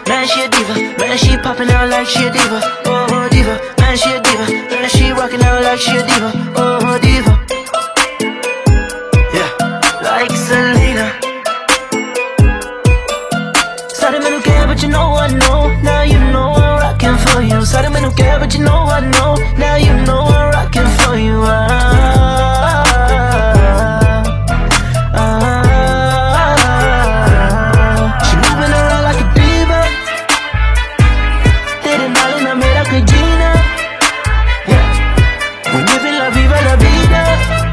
man, she a diva. Man, she popping out like she a diva. Oh, diva, man, she a diva. Man, she rocking out like she a diva. Oh, diva. Yeah, like Selena. Sorry, me no care, but you know I know. Now you know I'm rocking for you. Sorry, me no care, but you know I know. Now you know I'm rocking for you. She moving around like a diva. Tere naal na mera koi jeena. Yeah, we living la viva la vida.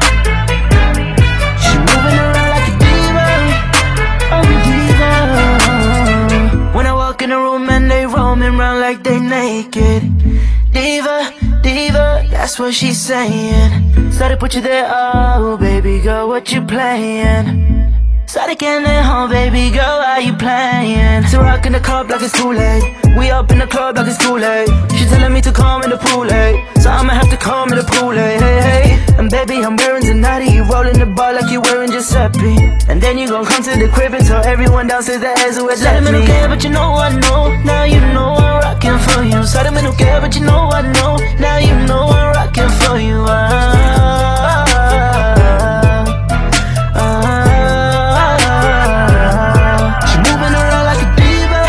She moving around like a diva. Oh, diva. When I walk in the room and they roaming around like they naked. Diva, diva, that's what she's saying. Started put you there, oh baby girl, what you playing? Started getting it home, baby girl, why you playing? So rock in the club like it's too late. We up in the club like it's too late. She telling me to come in the pool late, so I'ma have to come in the pool late. Hey, hey. And baby, I'm wearing Zanatti. You rolling the bar like you wearing Giuseppe. And then you gon' come to the crib and tell everyone downstairs that as who had left me. Don't care, but you know I know. Now you know I'm rocking for you. Sorry, me don't care, but you know I know. Now you know I'm rocking for you. She moving around like a diva.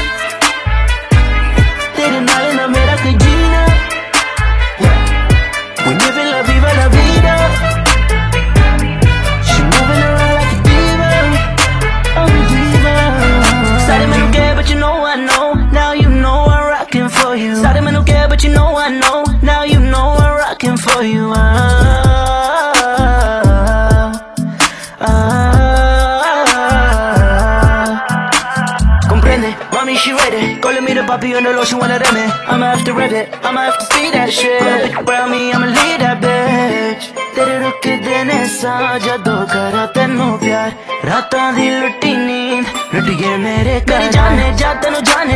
Tere naal na mera koi jeena. Yeah, we living la viva la vida. She moving around like a diva. Oh, diva. Sorry, me don't care, but you know I know. Now you know I'm rocking for you. Sorry, me don't care, but you know I know. Now you know I'm rocking for you. Comprende, mommy, she ready. Calling me the papi on the low, she wanna run it. I'ma have to rev it, I'ma have to see that shit. Put a bitch around me, I'ma lead that bitch. तेरे रुक देने सा जदों करा तेनू प्यार रातां दी लुटी नींद लुट गए मेरे घर। मेरी जाने जा तेनू जाने